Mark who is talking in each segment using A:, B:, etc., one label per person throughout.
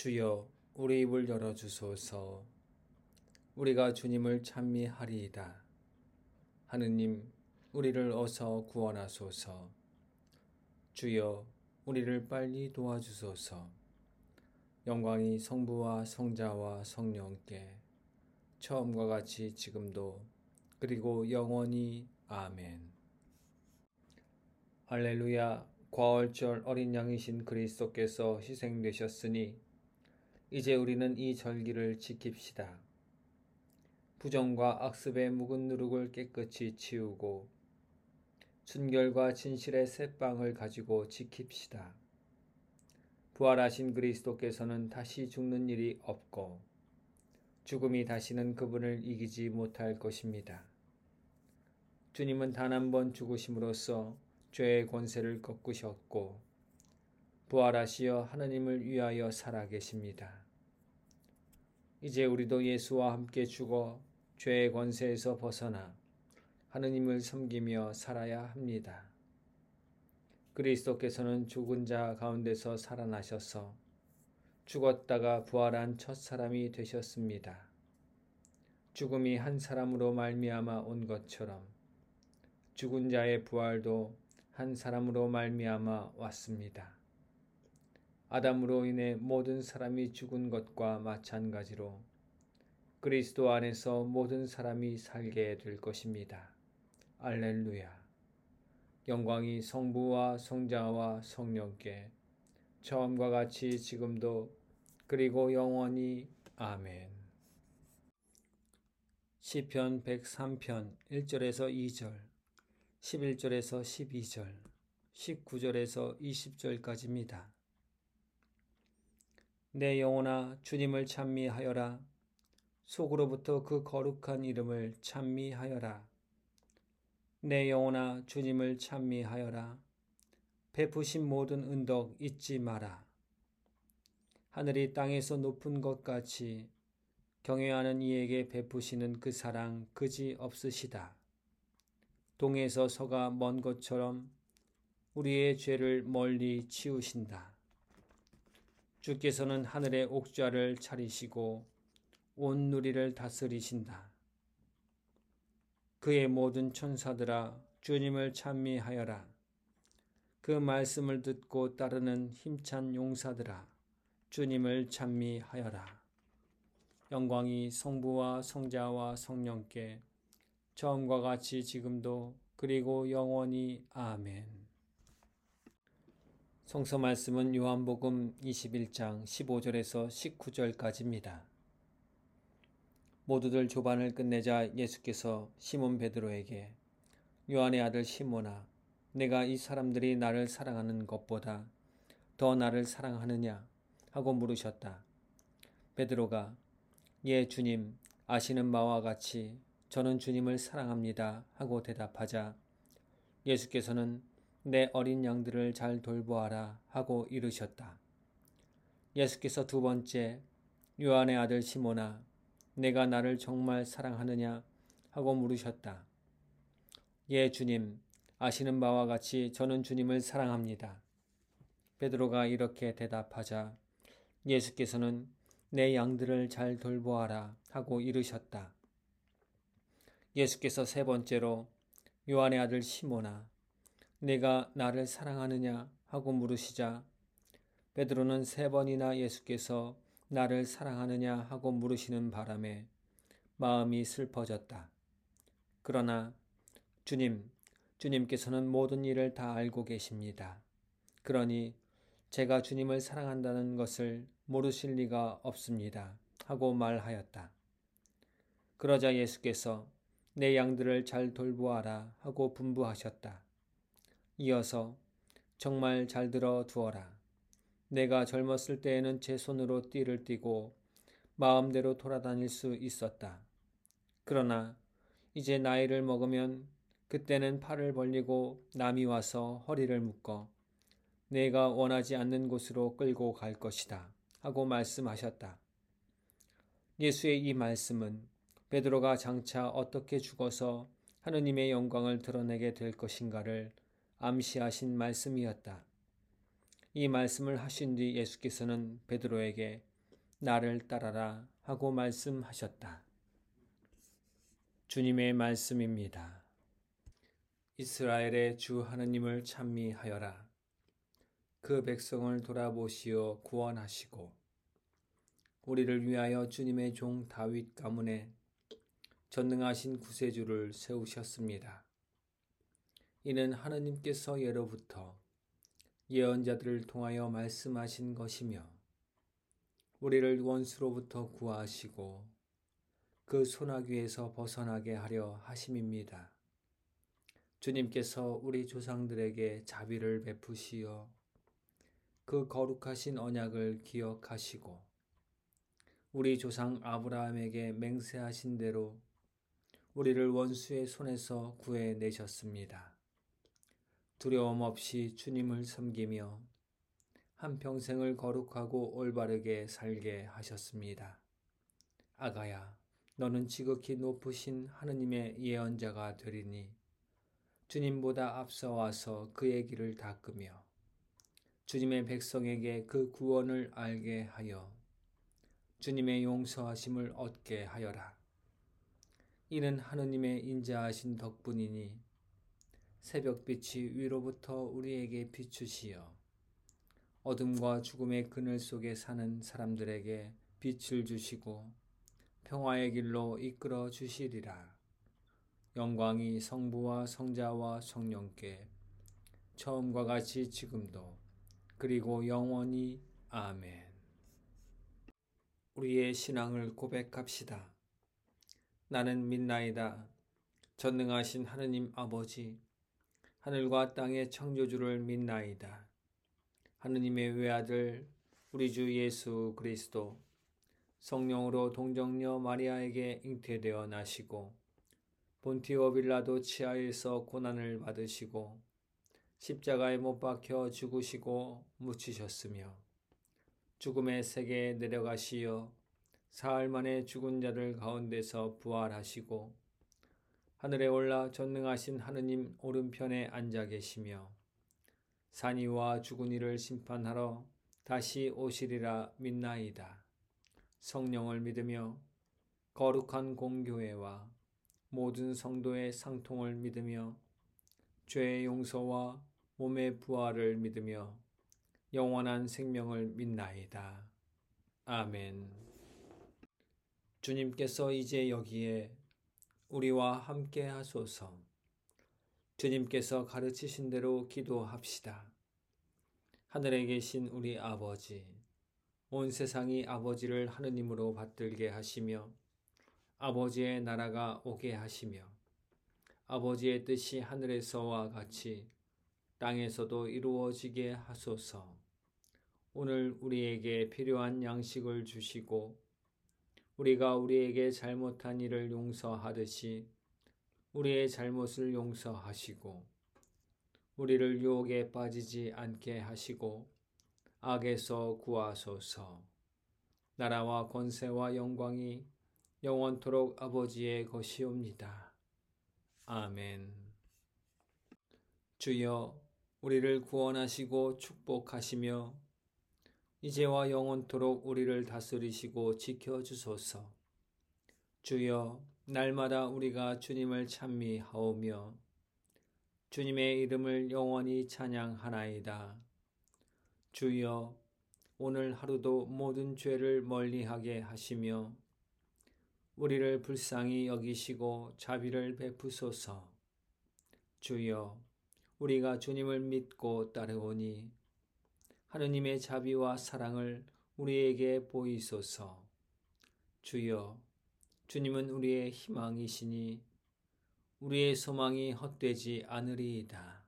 A: 주여, 우리 입을 열어주소서. 우리가 주님을 찬미하리이다. 하느님, 우리를 어서 구원하소서. 주여, 우리를 빨리 도와주소서. 영광이 성부와 성자와 성령께 처음과 같이 지금도 그리고 영원히 아멘. 할렐루야. 과월절 어린 양이신 그리스도께서 희생되셨으니 이제 우리는 이 절기를 지킵시다. 부정과 악습의 묵은 누룩을 깨끗이 치우고 순결과 진실의 새빵을 가지고 지킵시다. 부활하신 그리스도께서는 다시 죽는 일이 없고 죽음이 다시는 그분을 이기지 못할 것입니다. 주님은 단 한 번 죽으심으로써 죄의 권세를 꺾으셨고 부활하시어 하느님을 위하여 살아계십니다. 이제 우리도 예수와 함께 죽어 죄의 권세에서 벗어나 하느님을 섬기며 살아야 합니다. 그리스도께서는 죽은 자 가운데서 살아나셔서 죽었다가 부활한 첫 사람이 되셨습니다. 죽음이 한 사람으로 말미암아 온 것처럼 죽은 자의 부활도 한 사람으로 말미암아 왔습니다. 아담으로 인해 모든 사람이 죽은 것과 마찬가지로 그리스도 안에서 모든 사람이 살게 될 것입니다. 알렐루야. 영광이 성부와 성자와 성령께 처음과 같이 지금도 그리고 영원히 아멘. 시편 103편 1절에서 2절, 11절에서 12절, 19절에서 20절까지입니다. 내 영혼아 주님을 찬미하여라. 속으로부터 그 거룩한 이름을 찬미하여라. 내 영혼아 주님을 찬미하여라. 베푸신 모든 은덕 잊지 마라. 하늘이 땅에서 높은 것 같이 경외하는 이에게 베푸시는 그 사랑 그지 없으시다. 동에서 서가 먼 것처럼 우리의 죄를 멀리 치우신다. 주께서는 하늘의 옥좌를 차리시고 온 누리를 다스리신다. 그의 모든 천사들아 주님을 찬미하여라. 그 말씀을 듣고 따르는 힘찬 용사들아 주님을 찬미하여라. 영광이 성부와 성자와 성령께 처음과 같이 지금도 그리고 영원히 아멘. 성서 말씀은 요한복음 21장 15절에서 19절까지입니다. 모두들 조반을 끝내자 예수께서 시몬 베드로에게 요한의 아들 시몬아, 내가 이 사람들이 나를 사랑하는 것보다 더 나를 사랑하느냐 하고 물으셨다. 베드로가 예 주님, 아시는 바와 같이 저는 주님을 사랑합니다 하고 대답하자 예수께서는 내 어린 양들을 잘 돌보아라 하고 이르셨다. 예수께서 두 번째 요한의 아들 시몬아, 내가 나를 정말 사랑하느냐 하고 물으셨다. 예 주님, 아시는 바와 같이 저는 주님을 사랑합니다. 베드로가 이렇게 대답하자 예수께서는 내 양들을 잘 돌보아라 하고 이르셨다. 예수께서 세 번째로 요한의 아들 시몬아, 내가 나를 사랑하느냐 하고 물으시자 베드로는 세 번이나 예수께서 나를 사랑하느냐 하고 물으시는 바람에 마음이 슬퍼졌다. 그러나 주님께서는 모든 일을 다 알고 계십니다. 그러니 제가 주님을 사랑한다는 것을 모르실 리가 없습니다 하고 말하였다. 그러자 예수께서 내 양들을 잘 돌보아라 하고 분부하셨다. 이어서 정말 잘 들어 두어라. 내가 젊었을 때에는 제 손으로 띠를 띠고 마음대로 돌아다닐 수 있었다. 그러나 이제 나이를 먹으면 그때는 팔을 벌리고 남이 와서 허리를 묶어 내가 원하지 않는 곳으로 끌고 갈 것이다 하고 말씀하셨다. 예수의 이 말씀은 베드로가 장차 어떻게 죽어서 하느님의 영광을 드러내게 될 것인가를 암시하신 말씀이었다. 이 말씀을 하신 뒤 예수께서는 베드로에게 나를 따라라 하고 말씀하셨다. 주님의 말씀입니다. 이스라엘의 주 하느님을 찬미하여라. 그 백성을 돌아보시어 구원하시고 우리를 위하여 주님의 종 다윗 가문에 전능하신 구세주를 세우셨습니다. 이는 하느님께서 예로부터 예언자들을 통하여 말씀하신 것이며 우리를 원수로부터 구하시고 그 소나귀에서 벗어나게 하려 하심입니다. 주님께서 우리 조상들에게 자비를 베푸시어 그 거룩하신 언약을 기억하시고 우리 조상 아브라함에게 맹세하신 대로 우리를 원수의 손에서 구해내셨습니다. 두려움 없이 주님을 섬기며 한평생을 거룩하고 올바르게 살게 하셨습니다. 아가야, 너는 지극히 높으신 하느님의 예언자가 되리니 주님보다 앞서와서 그의 길을 닦으며 주님의 백성에게 그 구원을 알게 하여 주님의 용서하심을 얻게 하여라. 이는 하느님의 인자하신 덕분이니 새벽빛이 위로부터 우리에게 비추시어 어둠과 죽음의 그늘 속에 사는 사람들에게 빛을 주시고 평화의 길로 이끌어 주시리라. 영광이 성부와 성자와 성령께 처음과 같이 지금도 그리고 영원히 아멘. 우리의 신앙을 고백합시다. 나는 믿나이다. 전능하신 하느님 아버지, 하늘과 땅의 창조주를 믿나이다. 하느님의 외아들 우리 주 예수 그리스도 성령으로 동정녀 마리아에게 잉태되어 나시고 본티오 빌라도 치하에서 고난을 받으시고 십자가에 못 박혀 죽으시고 묻히셨으며 죽음의 세계에 내려가시어 사흘 만에 죽은 자들 가운데서 부활하시고 하늘에 올라 전능하신 하느님 오른편에 앉아 계시며 산 이와 죽은 이를 심판하러 다시 오시리라 믿나이다. 성령을 믿으며 거룩한 공교회와 모든 성도의 상통을 믿으며 죄의 용서와 몸의 부활을 믿으며 영원한 생명을 믿나이다. 아멘. 주님께서 이제 여기에 우리와 함께 하소서. 주님께서 가르치신 대로 기도합시다. 하늘에 계신 우리 아버지, 온 세상이 아버지를 하느님으로 받들게 하시며 아버지의 나라가 오게 하시며 아버지의 뜻이 하늘에서와 같이 땅에서도 이루어지게 하소서. 오늘 우리에게 필요한 양식을 주시고 우리가 우리에게 잘못한 일을 용서하듯이 우리의 잘못을 용서하시고 우리를 유혹에 빠지지 않게 하시고 악에서 구하소서. 나라와 권세와 영광이 영원토록 아버지의 것이옵니다. 아멘. 주여, 우리를 구원하시고 축복하시며 이제와 영원토록 우리를 다스리시고 지켜주소서. 주여, 날마다 우리가 주님을 찬미하오며 주님의 이름을 영원히 찬양하나이다. 주여, 오늘 하루도 모든 죄를 멀리하게 하시며 우리를 불쌍히 여기시고 자비를 베푸소서. 주여, 우리가 주님을 믿고 따르오니 하느님의 자비와 사랑을 우리에게 보이소서. 주여, 주님은 우리의 희망이시니 우리의 소망이 헛되지 않으리이다.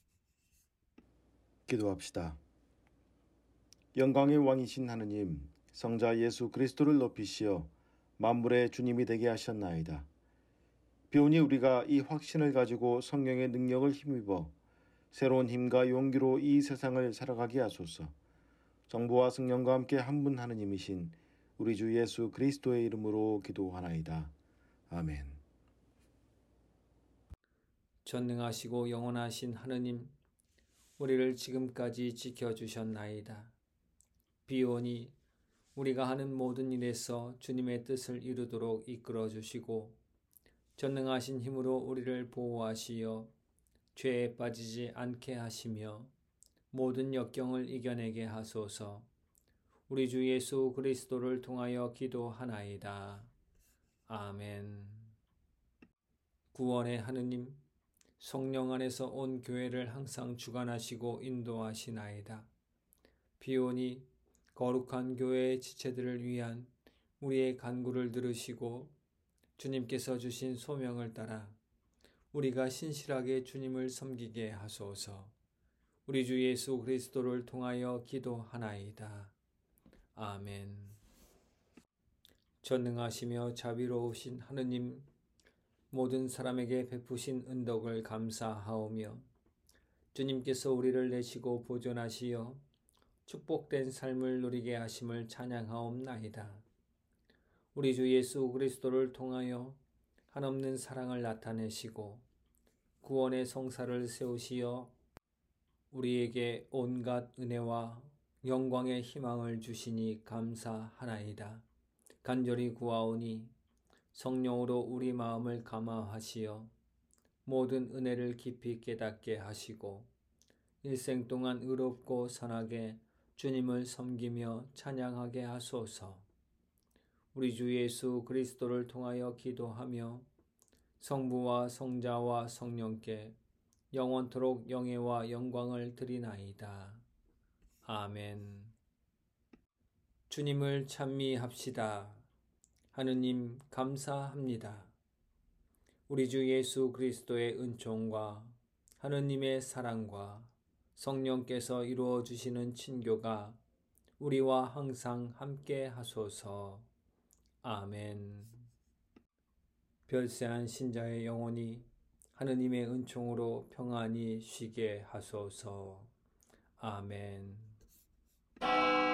B: 기도합시다. 영광의 왕이신 하느님, 성자 예수 그리스도를 높이시어 만물의 주님이 되게 하셨나이다. 비오니 우리가 이 확신을 가지고 성령의 능력을 힘입어 새로운 힘과 용기로 이 세상을 살아가게 하소서. 성부와 성령과 함께 한 분 하느님이신 우리 주 예수 그리스도의 이름으로 기도하나이다. 아멘.
A: 전능하시고 영원하신 하느님, 우리를 지금까지 지켜주셨나이다. 비오니 우리가 하는 모든 일에서 주님의 뜻을 이루도록 이끌어 주시고 전능하신 힘으로 우리를 보호하시어 죄에 빠지지 않게 하시며 모든 역경을 이겨내게 하소서. 우리 주 예수 그리스도를 통하여 기도하나이다. 아멘. 구원의 하느님, 성령 안에서 온 교회를 항상 주관하시고 인도하시나이다. 비오니 거룩한 교회의 지체들을 위한 우리의 간구를 들으시고 주님께서 주신 소명을 따라 우리가 신실하게 주님을 섬기게 하소서. 우리 주 예수 그리스도를 통하여 기도하나이다. 아멘. 전능하시며 자비로우신 하느님, 모든 사람에게 베푸신 은덕을 감사하오며 주님께서 우리를 내시고 보존하시어 축복된 삶을 누리게 하심을 찬양하옵나이다. 우리 주 예수 그리스도를 통하여 한없는 사랑을 나타내시고 구원의 성사를 세우시어 우리에게 온갖 은혜와 영광의 희망을 주시니 감사하나이다. 간절히 구하오니 성령으로 우리 마음을 감화하시어 모든 은혜를 깊이 깨닫게 하시고 일생 동안 의롭고 선하게 주님을 섬기며 찬양하게 하소서. 우리 주 예수 그리스도를 통하여 기도하며 성부와 성자와 성령께 영원토록 영예와 영광을 드리나이다. 아멘. 주님을 찬미합시다. 하느님 감사합니다. 우리 주 예수 그리스도의 은총과 하느님의 사랑과 성령께서 이루어 주시는 친교가 우리와 항상 함께 하소서. 아멘. 별세한 신자의 영혼이 하느님의 은총으로 평안히 쉬게 하소서. 아멘.